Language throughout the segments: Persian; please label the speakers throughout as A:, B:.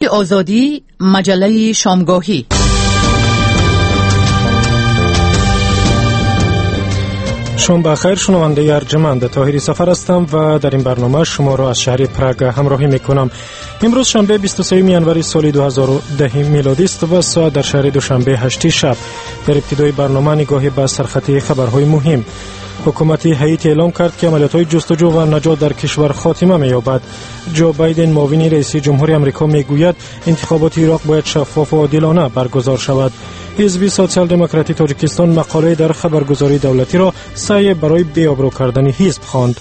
A: آزادی، مجله شامگاهی.
B: شما بخیر، شنونده ارجمند. طاهری سفر هستم و در این برنامه شما را از شهر پراگ همراهی میکنم. امروز شنبه 23 ینوری سال 2010 میلادی است و ساعت در شهر دوشنبه 8 شب. در ابتدای برنامه نگاهی به سرخط خبرهای مهم. حکومت هایتی اعلام کرد که عملیات‌های جستجو و نجات در کشور خاتمه می‌یابد. جو بایدن معاون رئیس جمهور آمریکا میگوید انتخابات عراق باید شفاف و عادلانه برگزار شود. حزب سوسیال دموکراتی تاجیکستان مقاله در خبرگزاری دولتی را سعی برای بی‌آبرو کردن حزب خواند.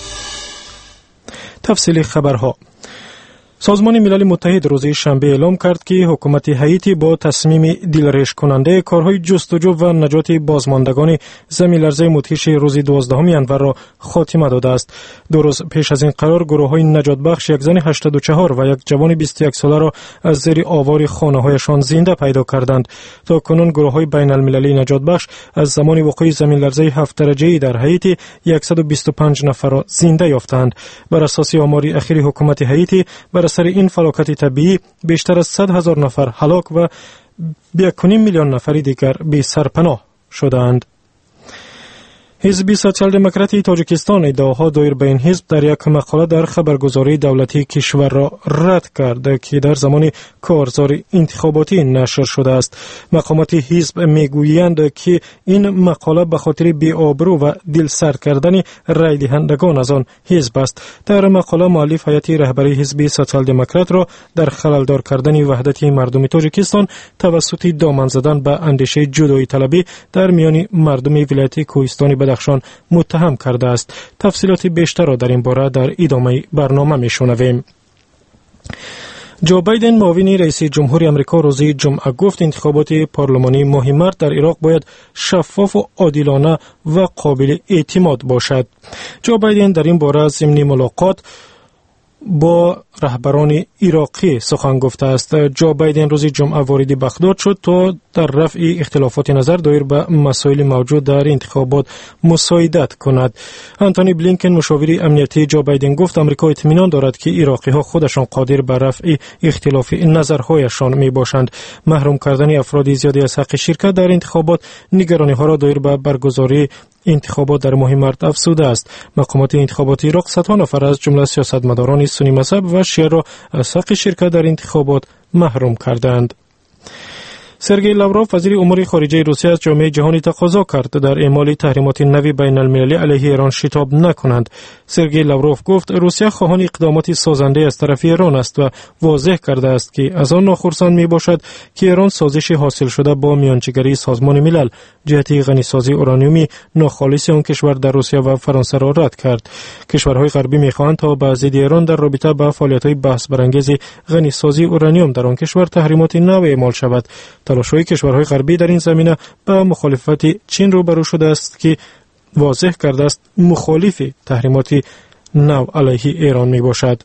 B: تفصیل خبرها. سازمان ملل متحد روز شنبه اعلام کرد که حکومت هایتی با تصمیم دلریش کننده کارهای جستجو و نجات بازماندگان زمین‌لرزه مدهش روز 12 ینور را خاتمه داده است. 2 روز پیش از این قرار گروه‌های نجات بخش یک زن 84 و یک جوان 21 ساله را از زیر آوار خانه‌هایشان زنده پیدا کردند. تا کنون گروه‌های بین‌المللی نجات بخش از زمان وقوع زمین‌لرزه 7 درجه‌ای در هایتی 125 نفر را زنده یافتند. بر اساس آمار اخیر حکومت هایتی بر اثر این فلاکت طبیعی بیشتر از 100,000 نفر هلاک و 1.5 میلیون نفر دیگر بی سرپناه شدند. حزب سوسیال دموکراتی تاجیکستان ادعاها دایر به این حزب در یک مقاله در خبرگزاری دولتی کشور را رد کرد که در زمان کارزار انتخاباتی نشر شده است. مقامات حزب میگویند که این مقاله به خاطر بی‌آبرو و دلسرد کردن رای دهندگان از آن حزب است. در مقاله مؤلف هیئت رهبری حزب سوسیال دموکرات را در خللدار کردن وحدت مردم تاجیکستان توسط دامن زدن به اندیشه جدایی طلبی در میان مردم ولایت کوهستان بدخشان متهم کرده است. تفصیلات بیشتر را در این باره در ادامه برنامه میشنویم. جو بایدن معاون رئیس جمهور آمریکا روز جمعه گفت انتخابات پارلمانی ماه مارس در عراق باید شفاف و عادلانه و قابل اعتماد باشد. جو بایدن در این باره ضمن ملاقات با رهبران عراقی سخن گفته است. جو بایدن روز جمعه وارد بغداد شد تا در رفع اختلافات نظر دایر به مسائل موجود در انتخابات مساعدت کند. آنتونی بلینکن مشاور امنیتی جو بایدن گفت آمریکا اطمینان دارد که عراقی ها خودشان قادر به رفع اختلاف نظرهایشان می باشند. محروم کردن افراد زیادی از حق شرکت در انتخابات نگرانی ها را دایر به برگزاری انتخابات در ماه مارس افزوده است. مقامات انتخاباتی عراق صدها نفر از جمله سیاستمداران سنی مذهب و شیعه را از حق شرکت در انتخابات محروم کردند. سرگئی لاوروف وزیر امور خارجه روسیه از جامعه جهانی تقاضا کرد در اعمال تحریمات نوی بین المللی علیه ایران شتاب نکنند. سرگئی لاوروف گفت روسیه خواهان اقدامات سازنده از طرف ایران است و واضح کرده است که از آن ناخرسند می باشد که ایران سازش حاصل شده با میانجیگری سازمان ملل جهت غنیسازی اورانیومی ناخالص آن کشور در روسیه و فرانسه را رد کرد. کشورهای غربی می خواهند تا به ضد ایران در رابطه با فعالیت‌های بحث برانگیز غنیسازی اورانیوم در آن کشور تحریمات نو اعمال شود. تلاش‌های کشورهای غربی در این زمینه با مخالفت چین روبرو شده است که واضح کرده است مخالف تحریمات نو علیه ایران می باشد.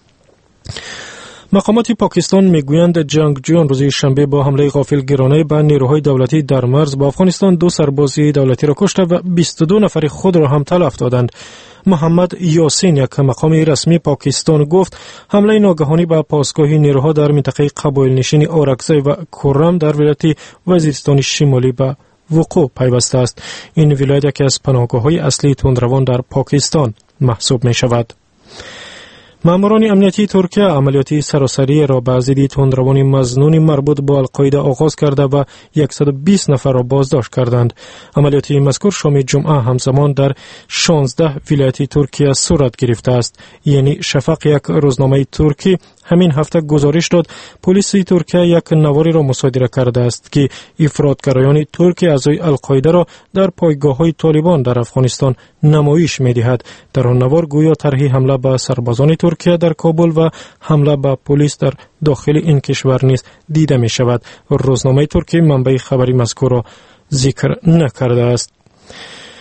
B: مقامات پاکستان میگویند جنگجویان روز شنبه با حمله غافلگیرانه به نیروهای دولتی در مرز با افغانستان 2 سرباز دولتی را کشته و 22 نفر خود را هم تلف دادند. محمد یاسین یک مقام رسمی پاکستان گفت حمله ناگهانی به پاسگاه نیروها در منطقه قبایل نشین اورکزی و کرم در ولایت وزیرستان شمالی به وقوع پیوسته است. این ولایت یکی از پناهگاه‌های اصلی تندروان در پاکستان محسوب می شود. ماموران امنیتی ترکیه عملیات سراسری را به ضد تندروان مظنون مربوط با القاعده آغاز کرده و 120 نفر را بازداشت کردند. عملیات مذکور شام جمعه همزمان در 16 ولایت ترکیه صورت گرفته است. یعنی شفق یک روزنامه ترکی همین هفته گزارش داد پلیس ترکیه یک نواری را مصادره کرده است که افراطگرایان ترک اعضای القاعده را در پایگاه‌های طالبان در افغانستان نمایش می‌دهد. در آن نوار گویا طرح حمله به سربازان ترکیه در کابل و حمله به پلیس در داخل این کشور نیز دیده می‌شود. روزنامه ترکی منبع خبری مذکور را ذکر نکرده است.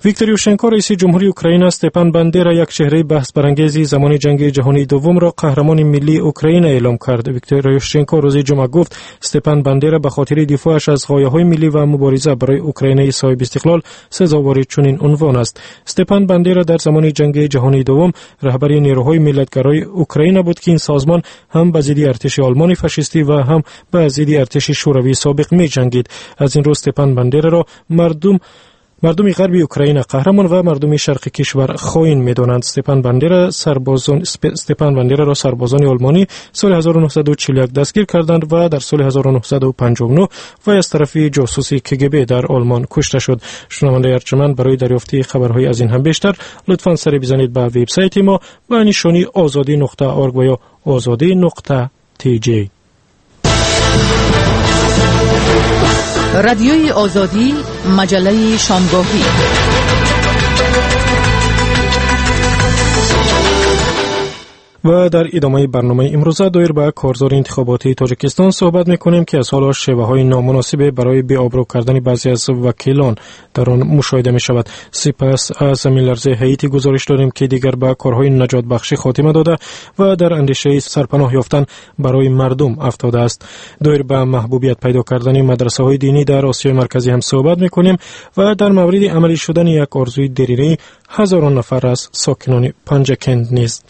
B: ویکتور یوشنکو رئیس جمهوری اوکراین استپان باندرا یک چهره بحث برانگیزی زمان جنگ جهانی دوم را قهرمان ملی اوکراین اعلام کرد. ویکتور یوشنکو روز جمعه گفت استپان باندرا به خاطر دفاعش از غایه‌های ملی و مبارزه برای اوکراین صاحب استقلال سزاوار چنین عنوان است. استپان باندرا در زمان جنگ جهانی دوم رهبر نیروهای ملت‌گرای اوکراین بود که این سازمان هم به ضد ارتش آلمان فاشیستی و هم به ضد ارتش شوروی سابق می‌جنگید. از این رو استپان باندرا را مردم غربی اوکراین قهرمان و مردم شرق کشور خائن می‌دانند. استپان باندرا را سربازان آلمانی سال 1941 دستگیر کردند و در سال 1959 و از طرف جاسوسی KGB در آلمان کشته شد. شنونده ارجمند، برای دریافت خبرهای از این هم بیشتر لطفاً سر بزنید به وبسایت ما با نشانی azadi.org و یا azadi.tj.
A: رادیوی آزادی، مجله شامگاهی.
B: و در ادامه برنامه امروزه دایر به کارزار انتخاباتی تاجیکستان صحبت میکنیم که از حال شیوه‌های نامناسب برای بی‌آبرو کردن بعضی از وکیلان در آن مشاهده می شود. سپس از زمین لرزه هایتی گزارش داریم که دیگر به کارهای نجات بخشی خاتمه داده و در اندیشه سرپناه یافتن برای مردم افتاده است. دایر به محبوبیت پیدا کردن مدرسه های دینی در آسیای مرکزی هم صحبت میکنیم و در مورد عملی شدن یک آرزوی دریری هزاران نفر از ساکنان پنجکند نیز.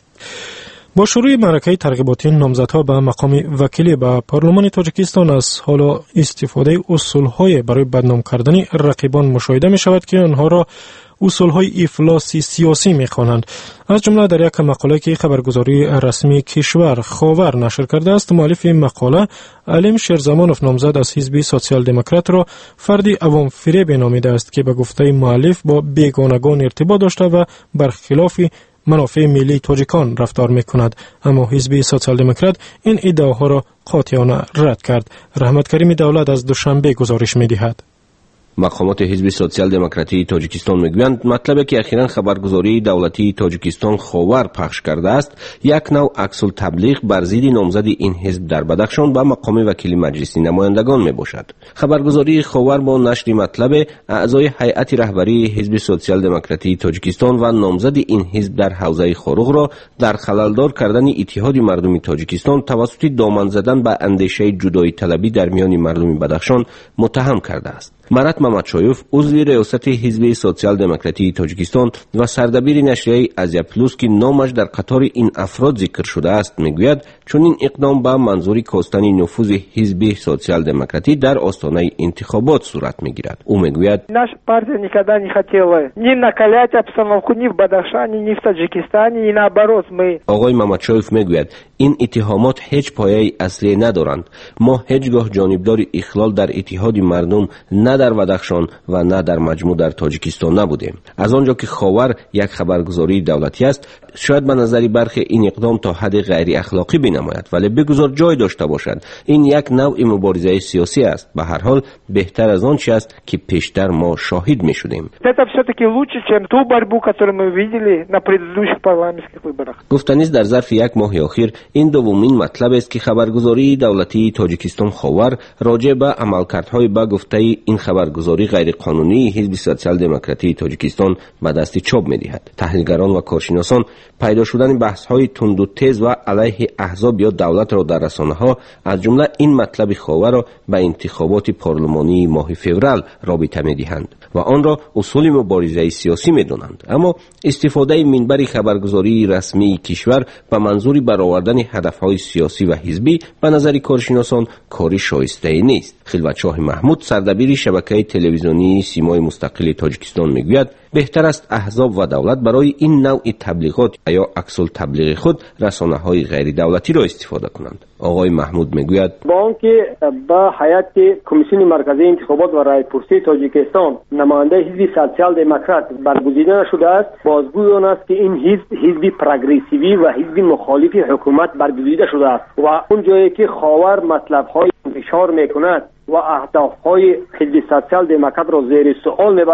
B: با شروع معرکه ترغیباتی نامزدها به مقام وکیلی به پارلمان تاجیکستان از حالا استفاده اصولهای برای بدنام کردن رقیبان مشاهده می شود که آنها را اصولهای افلاسی سیاسی می خوانند. از جمله در یک مقاله که خبرگزاری رسمی کشور خاور نشر کرده است، مؤلف این مقاله علیم شیرزمانوف نامزد از حزب سوسیال دموکرات را فردی عوام فریب نامیده است که به گفته مؤلف با بیگانگان ارتباط داشته و برخلاف منافع ملی تاجیکان رفتار میکند. اما حزب سوسیال دموکرات این ادعاها را قاطعانه رد کرد. رحمت کریم دولت از دوشنبه گزارش میدهد.
C: مقامات حزب سوسیال دموکراتی تاجیکستان میگویند مطلبی که اخیراً خبرگزاری دولتی تاجیکستان خاور پخش کرده است یک نوع عکس التبلیغ بر ضد نامزد این حزب در بدخشان به مقام وکیل مجلس نمایندگان میباشد. خبرگزاری خاور با نشر مطلب اعضای هیئت رهبری حزب سوسیال دموکراتی تاجیکستان و نامزد این حزب در حوزه خاروغ را در خللدار کردن اتحاد مردم تاجیکستان توسط دامن زدن به اندیشه جدایی طلبی در میان مردم بدخشان متهم کرده است. مرات ممدشایوف عضو ریاست حزب سوسیال دموکراتی تاجیکستان و سردبیر نشریه آزیا پلوس که نامش در قطار این افراد ذکر شده است میگوید چون این اقدام به منظور کاستن نفوذ حزب سوسیال دموکراتی در آستانه انتخابات صورت میگیرد. او میگوید
D: наша партия никогда не хотела ни накалять обстановку ни в Бадахшане ни в Таджикистане и наоборот мы.
C: آقای ممدشایوف میگوید این اتهامات هیچ پایه اصلی ندارند. ما هیچگاه جانبدار اخلال در اتحاد مردم نه در بدخشان و نه در مجموع در تاجیکستان نبودیم. از آنجا که خاور یک خبرگزاری دولتی است شاید به نظر برخی این اقدام تا حد غیر اخلاقی بنماید، ولی بگذار جای داشته باشد. این یک نوع مبارزه سیاسی است. به هر حال بهتر از آن چیزی است که پیشتر ما شاهد می‌شدیم.
D: Это всё-таки лучше, чем ту борьбу, которую мы видели на предыдущих парламентских выборах.
C: گفتنیست در ظرف یک ماه اخیر این دومین مطلب است که خبرگزاری دولتی تاجیکستان خاور راجع به عملکردهای به گفته این خبرگزاری غیر قانونی حزب سوسیال دموکراتی تاجیکستان به دست چاپ می‌دهد. تحلیلگران و کارشناسان پیدا شدن بحث‌های تند و تیز و علیه احزاب یا دولت را در رسانه‌ها از جمله این مطلب خاور را به انتخابات پارلمانی ماه فوریه رابطه می‌دهند و آن را اصول مبارزه سیاسی می‌دانند. اما استفاده منبر خبرگزاری رسمی کشور به منظور برآوردن هدف‌های سیاسی و حزبی به نظر کارشناسان کاری شایسته نیست. خلوتشاه محمود سردبیر شبکه تلویزیونی سیمای مستقل تاجیکستان میگوید بهتر است احزاب و دولت برای این نوع تبلیغات یا عکس التبلیغ خود رسانه‌های غیر دولتی را استفاده کنند. آقای محمود میگوید
E: با آنکه با هیئت کمیسیون مرکزی انتخابات و رای‌پرسی تاجیکستان نماینده حزب سوسیال دموکرات برگزیده نشده است، بازگوی آن است که این حزب پروگرسیوی و حزب مخالف حکومت برگزیده شده است و اون جایی که خاور مطلب‌های انتشار میکند و اهداف‌های حزب سوسیال دموکرات را زیر سوال میبرد،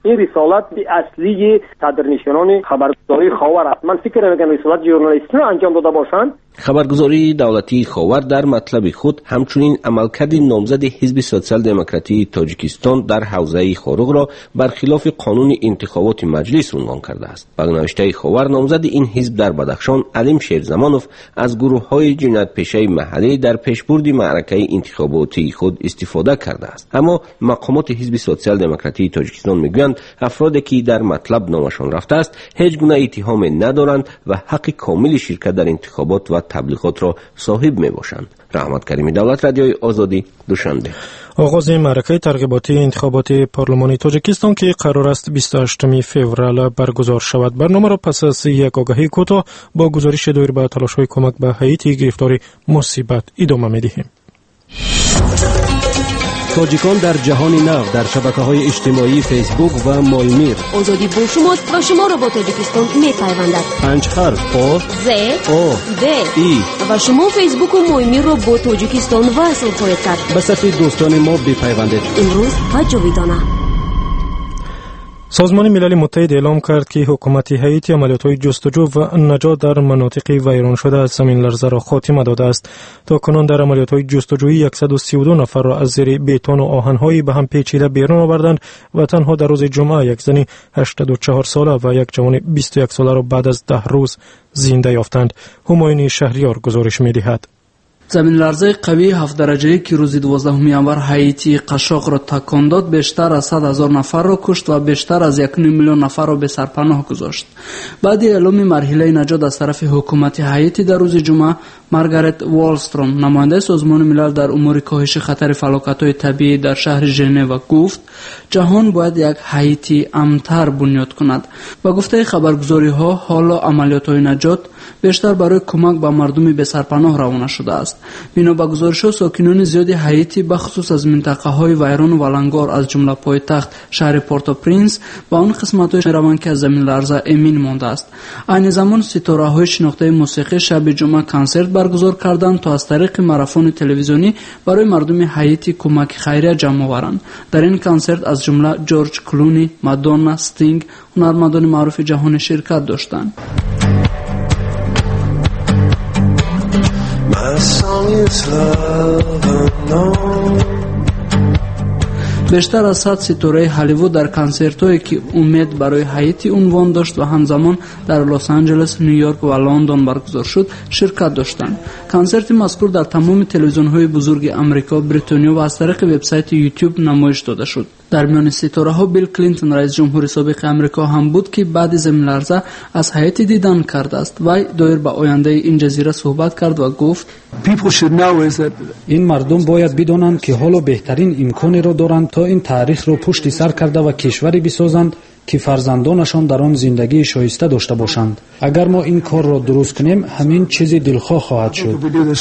E: این رسالت اصلی صدرنشینان خبرگزاری خاور است. من فکر می‌کنم رسالت ژورنالیستی را انجام داده باشند.
C: خبرگزاری دولتی خاور در مطلب خود همچنین عملکرد نامزد حزب سوسیال دموکراتی تاجیکستان در حوزه خاروغ را برخلاف قانون انتخابات مجلس عنوان کرده است. با نوشته خاور نامزد این حزب در بدخشان علیم شیرزمانوف از گروه‌های جنایت پیشه محلی در پیشبرد معرکه انتخاباتی خود استفاده کرده است. اما مقامات حزب سوسیال دموکراتی تاجیکستان میگویند افرادی که در مطلب نامشان رفته است هیچ گونه اتهام ندارند و حق کامل شرکت در انتخابات و تبلیغات را صاحب می باشند. رحمت کریمی، دولت رادیوی آزادی، دوشنبه.
B: آغاز معرکه ترغیباتی انتخابات پارلمانی تاجیکستان که قرار است 28 فوریه برگزار شود. برنامه را پس از یک آگهی کوتاه با گزارش دایر به تلاش‌های کمک به هایتی گرفتار مصیبت ادامه می‌دهیم.
F: تاجیکان در جهان نو در شبکه‌های اجتماعی فیسبوک و مایمیر.
G: آزادی با شماست و شما را با تاجیکستان می‌پیوندد.
F: 5 حرف آ
G: ز
F: او
G: د
F: ای
G: و شما فیسبوک و مایمیر را با تاجیکستان وصل خواهید کرد.
F: به صف دوستان ما بپیوندید.
G: امروز و جاویدانه.
B: سازمان ملل متحد اعلام کرد که حکومت هایتی عملیات‌های جستجو و نجات در مناطق ویران شده از زمین لرزه را خاتمه داده است. تاکنون در عملیات‌های جستجویی 132 نفر را از زیر بتون و آهن‌های به هم پیچیده بیرون آوردند و تنها در روز جمعه یک زن 84 ساله و یک جوان 21 ساله را بعد از 10 روز زنده یافتند. همایون شهریار گزارش می‌دهد.
H: زمین لرزه قوی 7 درجه‌ای که روز 12 январ هایتی قشاق را تکان داد بیشتر از 100,000 نفر را کشت و بیشتر از 1.5 میلیون نفر را به سرپناه گذاشت. بعد اعلام مرحله نجات از طرف حکومت هایتی در روز جمعه، مارگارت والستروم نماینده سازمان ملل در امور کاهش خطر فلاکت‌های طبیعی در شهر ژنو گفت جهان باید یک هایتی امن‌تر بنیاد کند. با گفته خبرگزاری‌ها حالا عملیات‌های نجات بیشتر برای کمک به مردم به سرپناه روانه شده است. بنا به گزارش‌ها ساکنان زیادی هایتی به خصوص از منطقه‌های ویران و ولنگار از جمله پایتخت شهر پورتو پرینس با آن قسمت‌های روان که از زمین لرزه امین مانده است. این زمان ستاره‌های شناخته موسیقی شب جمعه کنسرت برگزار کردند تا از طریق مارافون تلویزیونی برای مردم هایتی کمک خیریه جمع آورند. در این کنسرت از جمله جورج کلونی، مادونا، استینگ، هنرمندان معروف جهان شرکت داشتند. بیشتر از 100 ستاره هالیوود در کنسرت‌هایی که امید برای هایتی عنوان داشت و همزمان در لس آنجلس، نیویورک و لندن برگزار شد شرکت داشتند. کنسرت مذکور در تمام تلویزیون‌های بزرگ آمریکا، بریتانیا و از طریق وبسایت یوتیوب نمایش داده شد. در میان ستاره‌ها بیل کلینتون رئیس جمهور سابق آمریکا هم بود که بعد زمین لرزه از هایتی دیدن کرده است. وی دایر به آینده این جزیره صحبت کرد و گفت
I: این مردم باید بدانند که حالا بهترین امکانی را دارند تا این تاریخ را پشت سر کرده و کشوری بسازند که فرزندانشان در آن زندگی شایسته داشته باشند. اگر ما این کار را درست کنیم همین چیز دلخواه خواهد شد.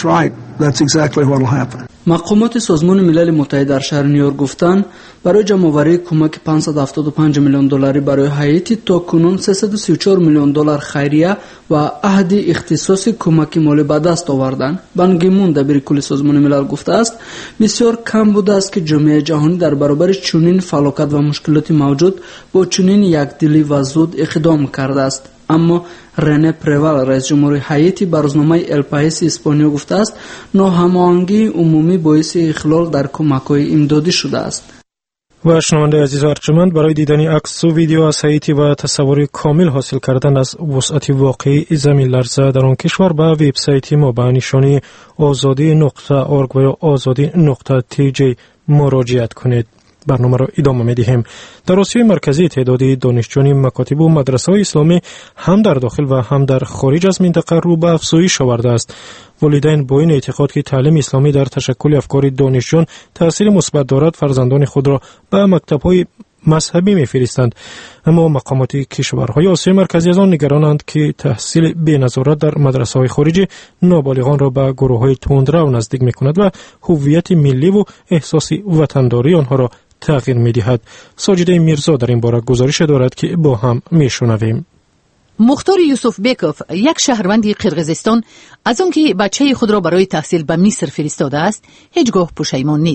H: مقامات سازمان ملل متحد در شهر نیویورک گفتند برای جمع‌آوری کمک 575 میلیون دلاری برای هایتی تا کنون 334 میلیون دلار خیریه و عهد اختصاصی کمک مالی به دست آوردند. بان کی مون دبیر کل سازمان ملل گفته است بسیار کم بوده است که جامعه جهانی در برابر چنین فلاکت و مشکلات موجود با چنین یکدلی و زود اقدام کرده است. اما رنه پریوال رئیس جمهور هایتی بر روزنامه ال پایس اسپانیا گفته است ناهماهنگی عمومی باعث اخلال در کمک‌های امدادی شده است.
B: و شنونده عزیز و ارجمند، برای دیدن عکس و ویدیو از هایتی و تصوری کامل حاصل کردن از وضعیت واقعی زمین لرزه در آن کشور به وبسایت ما به نشانی azadi.org و azadi.tj مراجعت کنید. برنامه را ادامه می‌دهیم. در آسیای مرکزی تعدادی دانشجویان مکاتب و مدرسه‌های اسلامی هم در داخل و هم در خارج از منطقه رو به افزایش آورده است. والدین با این اعتقاد که تعلیم اسلامی در تشکل افکار دانشجویان تأثیر مثبت دارد فرزندان خود را به مکتب‌های مذهبی می‌فرستند. اما مقامات کشورهای آسیای مرکزی از آن نگرانند که تحصیل بی‌نظارت در مدرسه‌های خارجی نابالغان را به گروه‌های تندرو نزدیک می‌کند و هویت ملی و احساس وطنداری آنها را تغییر می‌دهد. ساجده میرزا در این باره گزارش دارد که با هم می‌شنویم.
A: مختار یوسف بیکوف، یک شهروند قرقیزستان، از آنکه بچه خود را برای تحصیل به مصر فرستاده است هیچگاه پشیمان نیست.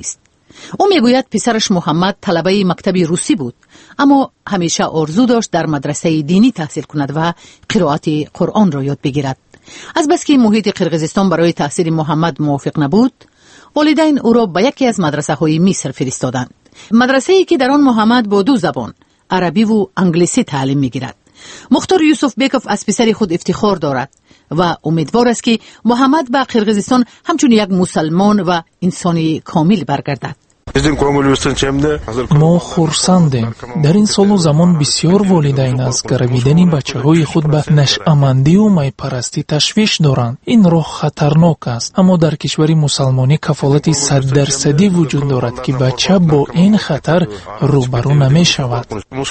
A: او میگوید پسرش محمد طلبه مکتب روسی بود، اما همیشه آرزو داشت در مدرسه دینی تحصیل کند و قرائت قرآن را یاد بگیرد. از بس که محیط قرقیزستان برای تحصیل محمد موافق نبود، والدین او را به یکی از مدرسه‌های مصر فرستادند. مدرسه‌ای که در آن محمد با 2 زبان، عربی و انگلیسی تعلیم می‌گیرد. مختار یوسف بیکوف از پسر خود افتخار دارد و امیدوار است که محمد به قرقیزستان همچون یک مسلمان و انسانی کامل برگردد.
J: ما خرسندیم. در این سال و زمان بسیار والدین از گرویدن بچه‌های خود به نشأمندی و میپرستی تشویش دارند. این راه خطرناک است، اما در کشور مسلمانی کفالت 100% وجود دارد که بچه با این خطر روبرو نمی شود.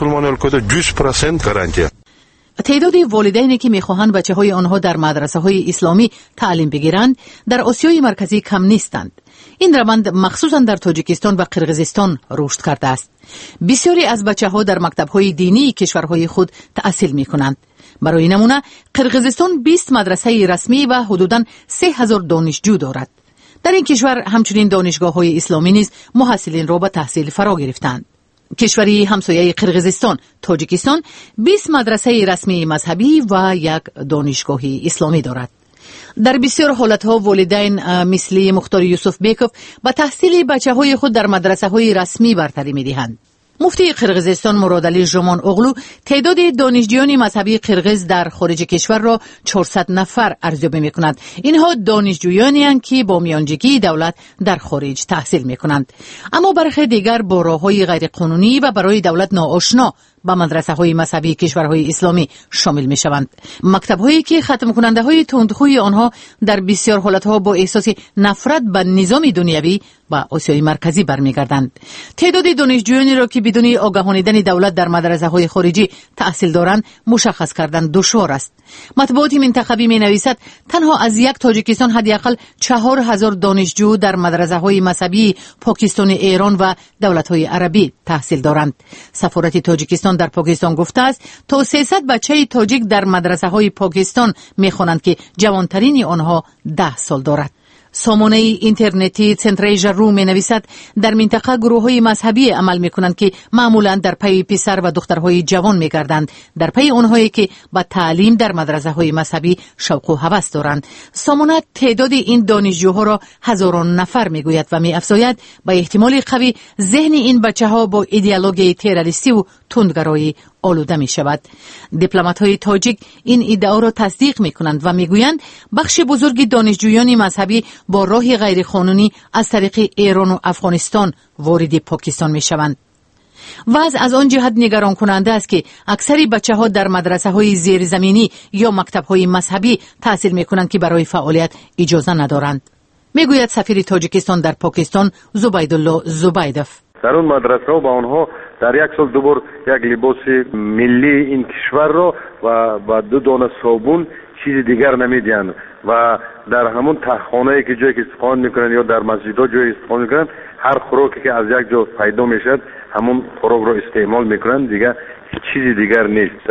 A: تعداد والدینی که می‌خواهند بچه‌های آنها در مدرسه‌های اسلامی تعلیم بگیرند در آسیای مرکزی کم نیستند. این روند مخصوصاً در تاجیکستان و قرقیزستان رشد کرده است. بسیاری از بچه‌ها در مکتب‌های دینی کشورهای خود تحصیل می‌کنند. برای نمونه قرقیزستان 20 مدرسه رسمی و حدوداً 3000 دانشجو دارد. در این کشور همچنین دانشگاه‌های اسلامی نیز محصلین را به تحصیل فرا گرفتند. کشوری همسایه قرقیزستان، تاجیکستان 20 مدرسه رسمی مذهبی و 1 دانشگاه اسلامی دارد. در بسیار حالتها والدین مثل مختار یوسف بیکوف به تحصیل بچه‌های خود در مدرسه‌های رسمی برتری می‌دهند. مفتی قرقیزستان مرادعلی ژمان اوغلو تعداد دانشجویان مذهبی قرقیز در خارج کشور را 400 نفر ارزیابی می‌کند. اینها دانشجویانی هستند که با میانجیگی دولت در خارج تحصیل می‌کنند، اما برخی دیگر با راه‌های غیرقانونی و برای دولت ناآشنا به مدرسه‌های مذهبی کشورهای اسلامی شامل می‌شوند. مکتب‌هایی که ختم کننده‌های تندخوی آنها در بسیار حالت‌ها با احساس نفرت به نظام دنیوی و آسیای مرکزی برمیگردند. تعداد دانشجویانی را که بدون آگاهانیدن دولت در مدرسه‌های خارجی تحصیل دارند مشخص کردن دشوار است. مطبوعات منتخبی می‌نویسد تنها از یک تاجیکستان حداقل 4000 دانشجو در مدرسه‌های مذهبی پاکستان، ایران و دولت‌های عربی تحصیل دارند. سفارت تاجیکستان در پاکستان گفته است تا 300 بچه تاجیک در مدرسه‌های پاکستان می‌خوانند که جوانترین آنها 10 سال دارد. سامانه اینترنتی سنتریژ رو می نویسد در منطقه گروه‌های مذهبی عمل می کنند که معمولاً در پی پسر و دخترهای جوان می گردند، در پی آنهایی که با تعلیم در مدرسه‌های مذهبی شوق و هوس دارند. سامانه تعداد این دانشجوها را هزاران نفر می گوید و می افزاید با احتمال قوی ذهن این بچه‌ها با ایدئولوژی تروریستی و تندگرایی آلوده می شود. دیپلمات‌های تاجیک این ادعا را تصدیق می کنند و می گویند بخش بزرگ دانشجویان مذهبی با راه غیرقانونی از طریق ایران و افغانستان وارد پاکستان می شوند. وضع از آن جهت نگران کننده است که اکثر بچه‌ها در مدرسه‌های زیرزمینی یا مکتب‌های مذهبی تحصیل می کنند که برای فعالیت اجازه ندارند. می گوید سفیر تاجیکستان در پاکستان زبیدالله زبیدوف.
K: در اون مدرسه ها با آنها در یک سال دوبار یک لباس ملی این کشور را و با 2 دانه صابون چیز دیگر نمیدین و در همون تهخانه‌ای که جایی که استفاده میکنن یا در مسجدها جایی استفاده میکنن هر خوراکی که از یک جا پیدا میشد همون خوراک را استعمال میکنن، دیگه چیزی دیگر نیست.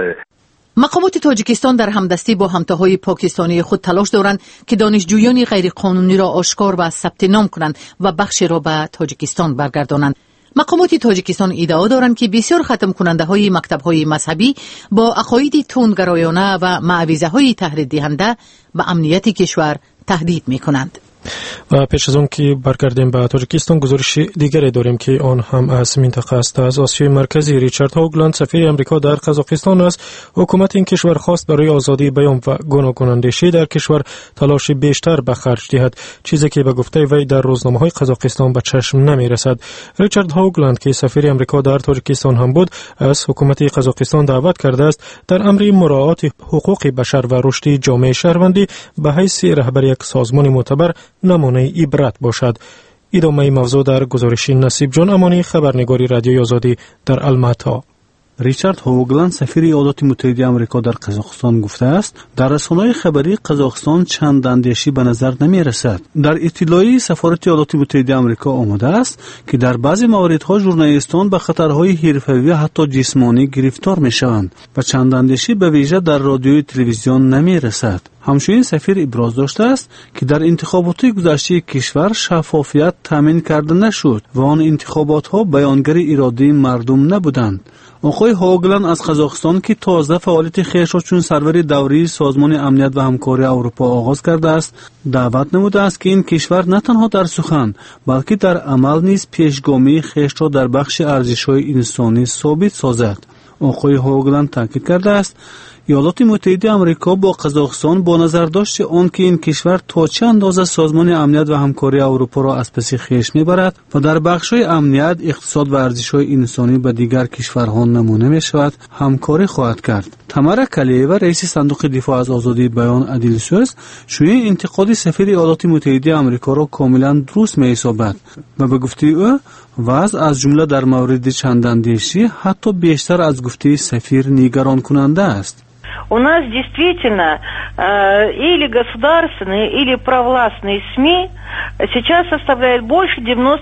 A: مقامات تاجیکستان در همدستی با همتاهای پاکستانی خود تلاش دارند که دانشجویان غیرقانونی را آشکار و ثبت نام کنند و بخش را به تاجیکستان برگردانند. مقامات تاجیکستان ادعا دارند که بسیار ختم کننده های مکتب های مذهبی با عقاید تندگرایانه و معویضه های تحریک دهنده به امنیت کشور تهدید می کنند.
B: و پیش از اون که برگردیم به تاجیکستان، گزارش دیگری داریم که آن هم از منطقه است. از آسیای مرکزی ریچارد هاگلند سفیر امریکا در قزاقستان است. حکومت این کشور خواست برای آزادی بیان و گوناگون اندیشه در کشور تلاش بیشتر به خرج دهد، چیزی که به گفته وی در روزنامه‌های قزاقستان به چشم نمی‌رسد. ریچارد هاگلند که سفیر امریکا در تاجیکستان هم بود، از حکومت قزاقستان دعوت کرده است در امر مراعات حقوق بشر و رشد جامعه شهروندی به حیث رهبر یک سازمان معتبر نمونه عبرت باشد. ادامه موضوع در گزارش نصیب جان امانی، خبرنگاری رادیوی آزادی در الماتا.
L: ریچارد هاگلند سفیر ایالات متحده آمریکا در قزاقستان گفته است در رسانه‌های خبری قزاقستان چند اندیشی به نظر نمی رسد. در اطلاعی سفارت ایالات متحده آمریکا آمده است که در بعضی مواردها ژورنالیستان به خطرهای حرفه‌ای و حتی جسمانی گرفتار می شوند و چند اندیشی به ویژه در رادیوی تلویزیون نمی رسد. همچنین سفیر ابراز داشته است که در انتخابات گذشته کشور شفافیت تامین کرده نشد و آن انتخابات ها بیانگر اراده مردم نبودند. آقای هوگلند از قزاقستان که تازه فعالیت خویش را چون سرور دوری سازمان امنیت و همکاری اروپا آغاز کرده است، دعوت نموده است که این کشور نه تنها در سخن بلکه در عمل نیز پیشگامی خویش را در بخش ارزش‌های انسانی ثابت سازد. آقای هوگلند تاکید کرده است ایالات متحده آمریکا با قزاقستان با نظر داشت آن که این کشور تا چه اندازه سازمان امنیت و همکاری اروپا را از پس خویش میبرد و در بخش‌های امنیت، اقتصاد و ارزش‌های انسانی به دیگر کشورها نمونه میشود، همکاری خواهد کرد. تامارا کلیووا رئیس صندوق دفاع از آزادی بیان عدل سوز چنین انتقاد سفیر ایالات متحده آمریکا را کاملا درست می‌حسابد و به گفته او وضع از جمله در مورد چنداندیشی حتی بیشتر از گفته سفیر نگران کننده است.
M: У нас действительно или государственные, или провластные СМИ сейчас составляют больше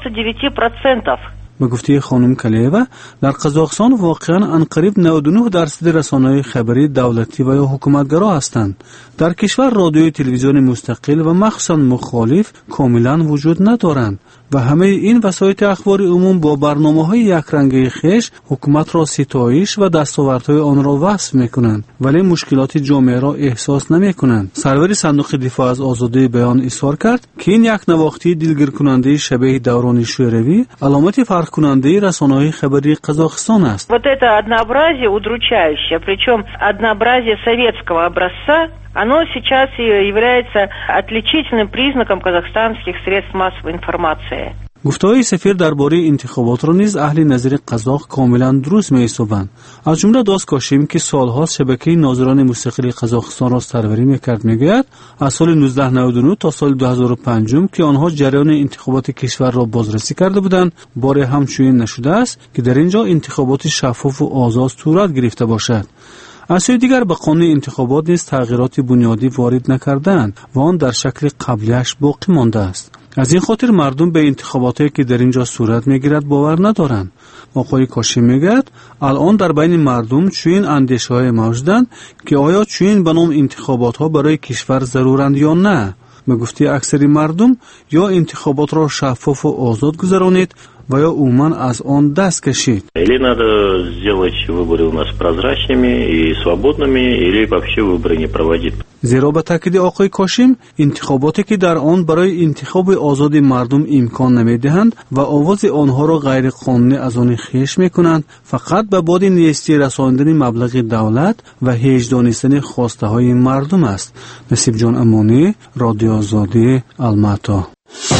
M: 99%.
L: به گفته خانم کلیووا در قزاقستان واقعا انقریب 99% رسانه‌های خبری دولتی و یا حکومتگرا هستند. در کشور رادیوی تلویزیون مستقل و مخصوصا مخالف کاملا وجود ندارند و همه این وسایل اخبار عموم با برنامه‌های یکرنگی خویش حکومت را ستایش و دستاوردهای آن را وصف می‌کنند ولی مشکلات جامعه را احساس نمی‌کنند. سرور صندوق دفاع از آزادی بیان اظهار کرد که این یک نواختی دلگیر کننده شبیه دوران شوروی علامت فرق کننده رسانه‌های خبری قزاقستان است.
M: Вот это однообразие удручающее, причем однообразие советского образца, оно сейчас является отличительным признаком казахстанских средств массовой информации.
L: گفته‌های سفیر درباره انتخابات را نیز اهل نظر قزاق کاملا درست می‌حسابند. از جمله داست کاشیم که سال‌ها شبکه ناظران مستقل قزاقستان را سروری می‌کرد می‌گوید از سال 1999 تا سال 2005 که آنها جریان انتخابات کشور را بازرسی کرده بودند، بار همچنین نشده است که در اینجا انتخابات شفاف و آزاد صورت گرفته باشد. از سوی دیگر به قانون انتخابات نیز تغییرات بنیادی وارد نکردند و آن در شکل قبلیش باقی مانده است. از این خاطر مردم به انتخاباتی که در اینجا صورت میگیرد باور ندارند. آقای کاشی میگوید الان در بین مردم چنین اندیشه‌های موجودند که آیا چنین به نام انتخابات ها برای کشور ضرورند یا نه. به گفته اکثر مردم یا انتخابات را شفاف و آزاد گذرانید و یا عموما از آن دست کشید.
N: Или надо сделать выборы у нас прозрачными и свободными, или вообще выборы не проводить.
L: زیرا به تاکید آقای کاشیم انتخاباتی که در آن برای انتخاب آزاد مردم امکان نمیدهند و آواز آنها را غیر قانونی از آن خویش میکنند فقط به باد نیستی رساندن مبلغ دولت و هیچ دانستن خواسته های مردم است. نصیب جان امانی، رادیو آزادی، الماتا.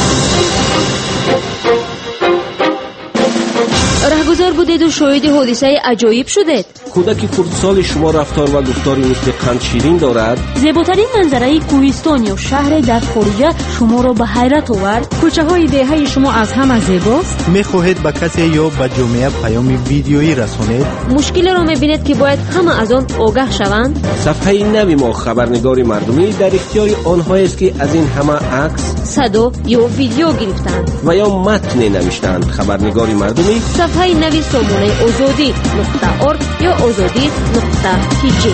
G: رهگذار بودید و شاهد حادثه عجایب شدید.
C: کودک خردسال شما رفتار و گفتاری مثل قند شیرین دارد.
G: زیباترین منظره کوهستان یا شهر در خارجه شما را به حیرت آورد.
O: کوچه های دهه شما از همه زیباست. میخواهید به کسی یا به جامعه پیام ویدیویی رسانید.
G: مشکلی را میبینید که باید همه از آن آگاه شوند.
C: صفحه نوی ما خبرنگار مردمی در اختیار آنها است که از این همه عکس،
G: صدا یا ویدیو گرفتند
C: و یا متن نوشتند. خبرنگار مردمی
G: صفحه نوی سامانه azadi.org یا azadi.tj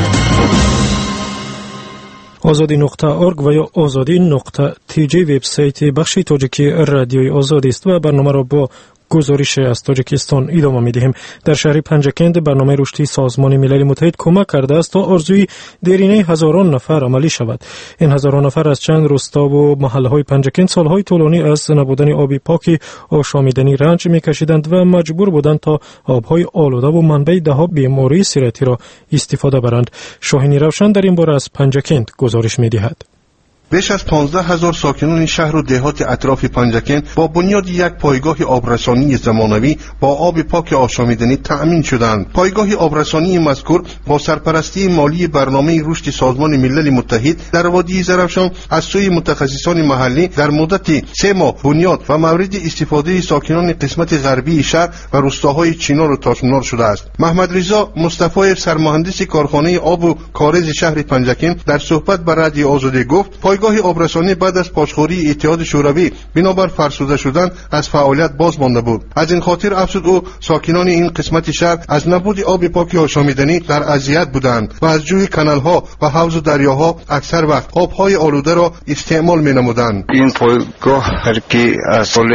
B: azadi.org و یا azadi.tj وبسایت بخش تاجیکی رادیوی آزادی است و برنامه را با گزارش از تاجیکستان ادامه می‌دهیم. در شهر پنجکند برنامه رشدی سازمان ملل متحد کمک کرده است تا آرزوی دیرینه هزاران نفر عملی شود. این هزاران نفر از چند روستا و محله‌های پنجکند سالهای طولانی از نبودن آب پاک آشامیدنی رنج می‌کشیدند و مجبور بودند تا آب‌های آلوده و منبع ده‌ها بیماری سیرتی را استفاده برند. شاهین روشن در این باره از پنجکند گزارش می‌دهد.
P: بیش از 15,000 ساکنان شهر و دهات اطراف پنجکند با بنیاد یک پایگاه آبرسانی زمانوی با آب پاک آشامیدنی تأمین شدند. پایگاه آبرسانی مذکور با سرپرستی مالی برنامه رشد سازمان ملل متحد در وادی زرافشان از سوی متخصصان محلی در مدت 3 ماه بنیاد و مورد استفاده ساکنان قسمت غربی شهر و روستاهای چینار و تاشمنار شده است. محمد رضا مصطفی سرمهندس کارخانه آب و کارز شهر پنجکند در صحبت با رادیو آزادی گفت پایگاه پایگاه آبرسانی بعد از پاسخوری اتحاد شوروی بنابر فرسوده شدن از فعالیت باز مانده بود. از این خاطر افزود او ساکنان این قسمت شهر از نبود آب پاک آشامیدنی در اذیت بودند و از جوی کانال‌ها و حوض و دریاها اکثر وقت آب‌های آلوده را استعمال می‌نمودند.
Q: این پایگاه که از سال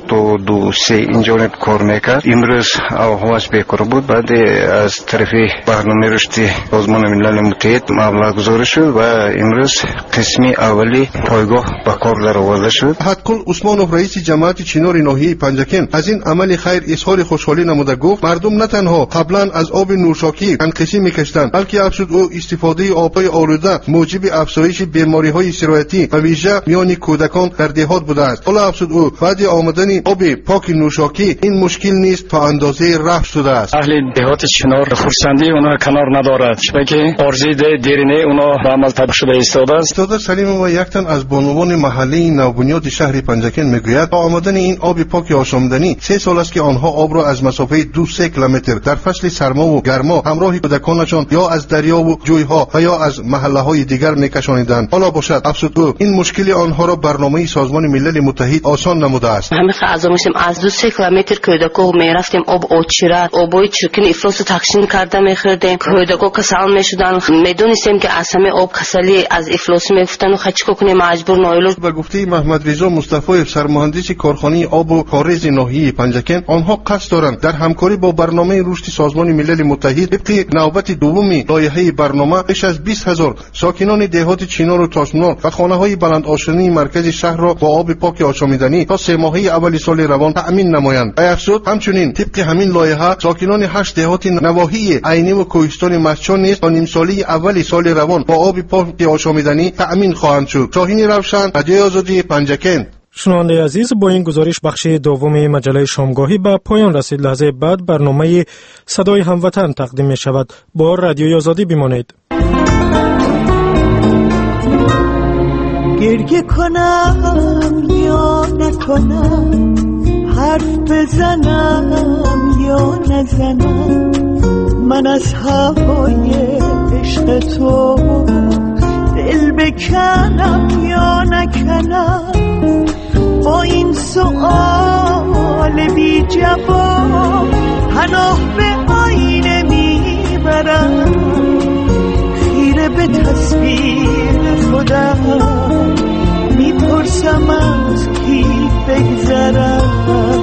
Q: 83 اینجا کار می‌کرد، امروز آغاز بکار بود. بعد از طرف برنامه رشد سازمان ملل متحد مبلغ گذاری شد و امروز قسمی اولی پایگاه به کار درآورده شد.
P: حدکل عثمانوف رئیس جماعت چینار ناحیه پنجکن از این عمل خیر اظهار خوشحالی نموده گفت مردم نه تنها قبلا از آب نوشاکی انقسی می‌کشتند، بلکه افزود او استفاده آب‌های آلوده موجب افزایش بیماری‌های سرایتی و ویژه میان کودکان در دهات بوده است. حالا افزود او بعد آمدن آب پاک نوشاکی این مشکل نیست تا اندازه رفع شده است.
R: اهل دهات چنار خرسندی اونا کنار ندارد، چون که ارزی دیرینه اونا به عمل تبدیل شده ایستاده است.
P: استاد سلیم و یک تن از بانوان محله نوبنیاد شهر پنجکن میگوید با آمدن این آب پاک آشامیدنی 3 سال است که آنها آب را از مسافه 2-3 کیلومتر در فصل سرما و گرما همراه کودکانشان یا از دریا و جویها و یا از محله‌های دیگر میکشانیدند. حالا باشد افسوس او این مشکل آنها را برنامه سازمان ملل متحد آسان نموده است.
S: همه اعضا میشیم از 2-3 کیلومتر کودکو میرفتیم آب اوچیره آبای چرکین افلاس تقسیم کرده میخوردیم. کودکو کسل میشدن، میدونستیم که از همه آب کسلی از افلاس میفتن و چیکار کنیم مجبور نایلوش.
P: به گفته محمد رضا مصطفی سرمهندس کارخانه آب و کاریز ناحیه پنجکن، آنها قصد دارند در همکاری با برنامه رشد سازمان ملل متحد طبق نوبت دوم لایحه برنامه بیش از 20,000 ساکنان دهات چینار و تاسمنار و خانه‌های بلند آشنایی مرکز شهر را با آب پاک آشامیدنی تا 3 ماهه اول سال روان تأمین نمایند. افزود همچنین طبق همین لایحه ساکنان 8 دهات نواحی عینی و کوهستان مسچان نیز تا نیم سالی اول سال روان با آب پاک آشامیدنی تأمین خواهند شد. شاهین روشن، رادیوی آزادی پنجکن.
B: شنونده عزیز، با این گزارش بخش دوم مجله شامگاهی به پایان رسید. لحظه بعد برنامه صدای هموطن تقدیم می شود. با رادیوی آزادی بمانید.
T: گریه کنم یا نکنم، حرف بزنم یا نزنم، من از هوای عشق تو دل بکنم یا نکنم. با این سؤال بی جواب پناه به آینه میبرم، خیره به تصویر خودم میپرسم از کی بگذرم.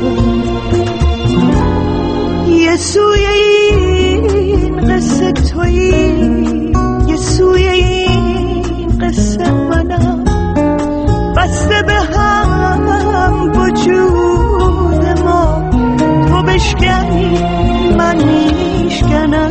T: یه سوی این قصه تویی، یه سوی این قصه منم، بسته به هم وجود ما، تو بشکنی من میشکنم.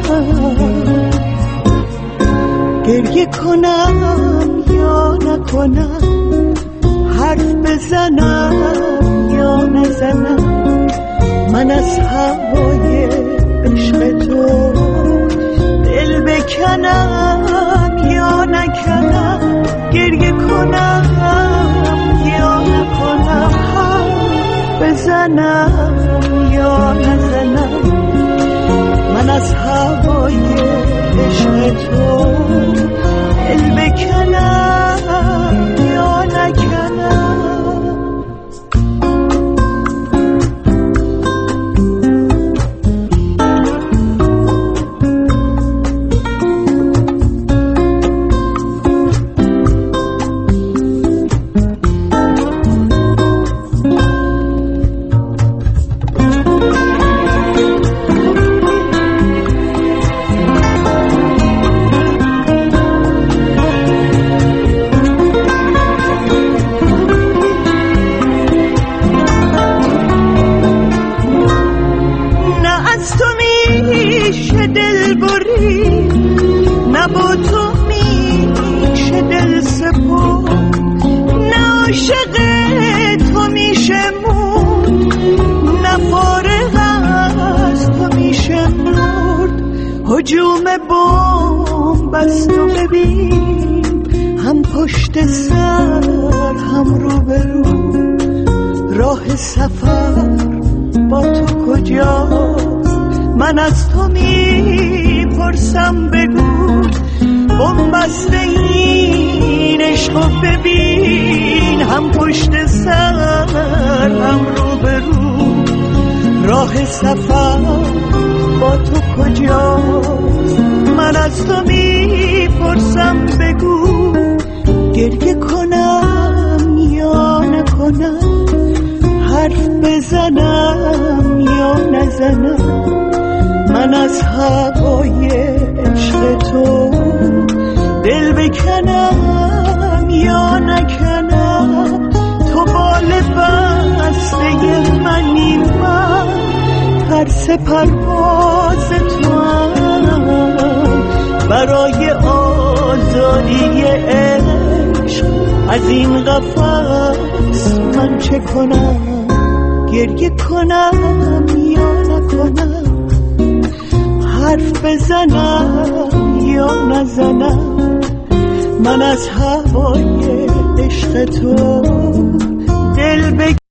T: گریه کنم یا نکنم، حرف بزنم یا نزنم، من از هوای عشق تو دل بکنم یا نکنم. گریه کنم یا نکنم، حرف بزنم یا نزنم، من از هوای عشق تو دل بکنم یا نکنم. هجوم بمب است و ببین، هم پشت سر هم رو به رو، راه سفر با تو کجاست؟ من از تو میپرسم بگو، بنبسته این عشق ببین، هم پشت سر هم رو به رو. راه سفر با تو کجاست؟ من از تو میپرسم بگو، گریه کنم یا نکنم، حرف بزنم یا نزنم. من از هوای عشق تو دل بکنم یا نکنم. تو بال بسته منی، من ترس پرواز تو هم. برای آزادی عشق از این قفس من چه کنم؟ گریه کنم یا نکنم، حرف بزنم یا نزنم. من از هوای عشق تو دل